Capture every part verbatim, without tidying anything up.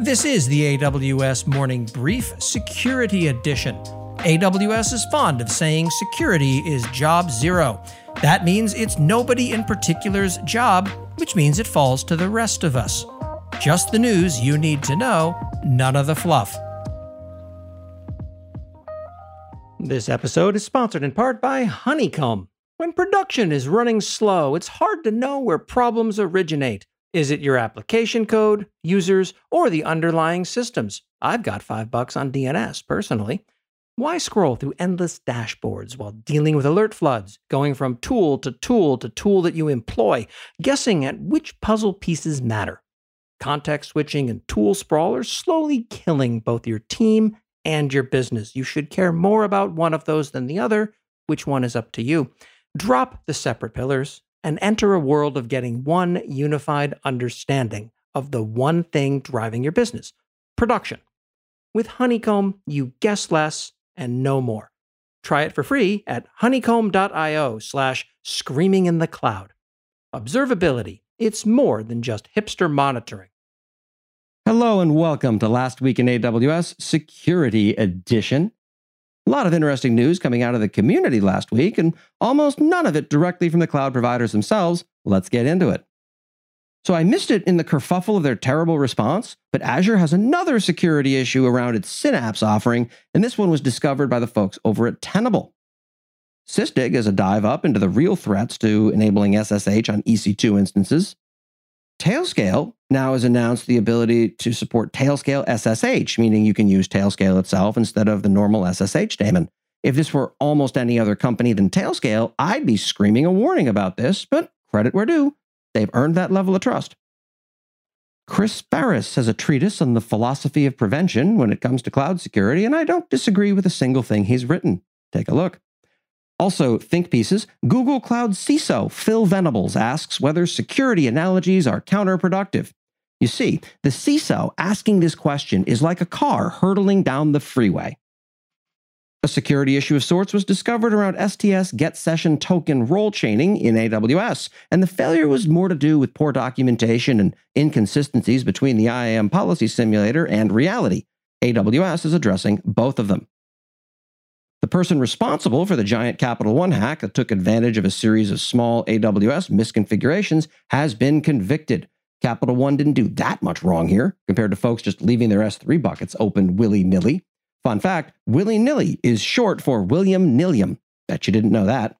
This is the A W S Morning Brief Security Edition. A W S is fond of saying security is job zero. That means it's nobody in particular's job, which means it falls to the rest of us. Just the news you need to know, none of the fluff. This episode is sponsored in part by Honeycomb. When production is running slow, it's hard to know where problems originate. Is it your application code, users, or the underlying systems? I've got five bucks on D N S, personally. Why scroll through endless dashboards while dealing with alert floods, going from tool to tool to tool that you employ, guessing at which puzzle pieces matter? Context switching and tool sprawl are slowly killing both your team and your business. You should care more about one of those than the other. Which one is up to you? Drop the separate pillars and enter a world of getting one unified understanding of the one thing driving your business: production. With Honeycomb, you guess less and know more. Try it for free at honeycomb.io slash screaming in the cloud. Observability, it's more than just hipster monitoring. Hello and welcome to Last Week in A W S Security Edition. A lot of interesting news coming out of the community last week, and almost none of it directly from the cloud providers themselves. Let's get into it. So I missed it in the kerfuffle of their terrible response, but Azure has another security issue around its Synapse offering, and this one was discovered by the folks over at Tenable. Sysdig is a dive up into the real threats to enabling S S H on E C two instances. Tailscale now has announced the ability to support Tailscale S S H, meaning you can use Tailscale itself instead of the normal S S H daemon. If this were almost any other company than Tailscale, I'd be screaming a warning about this, but credit where due, they've earned that level of trust. Chris Ferris has a treatise on the philosophy of prevention when it comes to cloud security, and I don't disagree with a single thing he's written. Take a look. Also, think pieces. Google Cloud C I S O Phil Venables asks whether security analogies are counterproductive. You see, the C I S O asking this question is like a car hurtling down the freeway. A security issue of sorts was discovered around S T S get session token role chaining in A W S, and the failure was more to do with poor documentation and inconsistencies between the I A M policy simulator and reality. A W S is addressing both of them. The person responsible for the giant Capital One hack that took advantage of a series of small A W S misconfigurations has been convicted. Capital One didn't do that much wrong here, compared to folks just leaving their S three buckets open willy-nilly. Fun fact, willy-nilly is short for William Nilliam. Bet you didn't know that.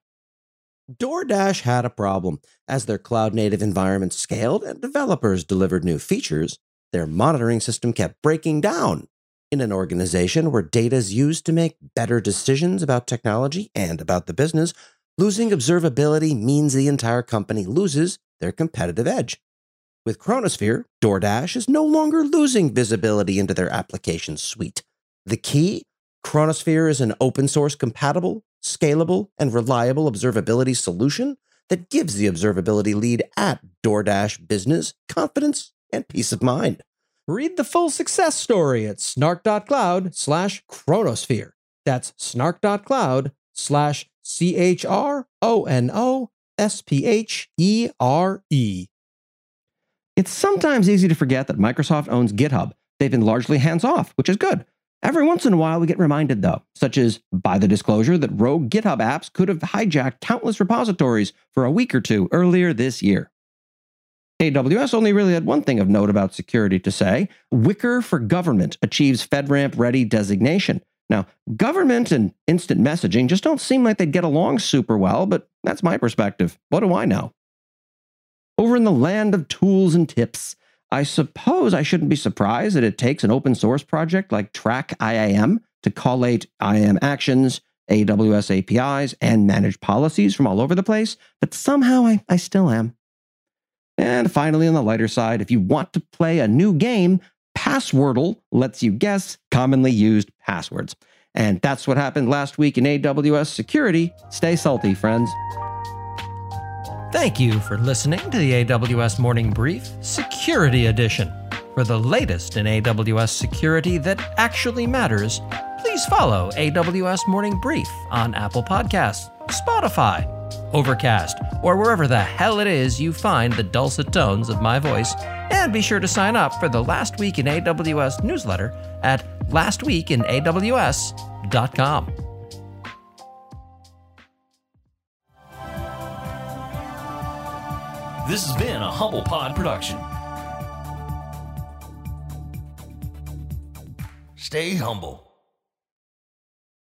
DoorDash had a problem. As their cloud-native environment scaled and developers delivered new features, their monitoring system kept breaking down. In an organization where data is used to make better decisions about technology and about the business, losing observability means the entire company loses their competitive edge. With Chronosphere, DoorDash is no longer losing visibility into their application suite. The key? Chronosphere is an open-source compatible, scalable, and reliable observability solution that gives the observability lead at DoorDash business confidence and peace of mind. Read the full success story at snark.cloud slash chronosphere. That's snark.cloud slash C H R O N O S P H E R E. It's sometimes easy to forget that Microsoft owns GitHub. They've been largely hands-off, which is good. Every once in a while we get reminded, though, such as by the disclosure that rogue GitHub apps could have hijacked countless repositories for a week or two earlier this year. A W S only really had one thing of note about security to say. Wickr for Government achieves FedRAMP ready designation. Now, government and instant messaging just don't seem like they'd get along super well, but that's my perspective. What do I know? Over in the land of tools and tips, I suppose I shouldn't be surprised that it takes an open source project like Track I A M to collate I A M actions, A W S A P Is, and manage policies from all over the place, but somehow I, I still am. And finally, on the lighter side, if you want to play a new game, Passwordle lets you guess commonly used passwords. And that's what happened last week in A W S Security. Stay salty, friends. Thank you for listening to the A W S Morning Brief Security Edition. For the latest in A W S security that actually matters, please follow A W S Morning Brief on Apple Podcasts, Spotify, Overcast, or wherever the hell it is you find the dulcet tones of my voice. And be sure to sign up for the Last Week in A W S newsletter at last week in A W S dot com. This has been a Humble Pod production. Stay humble.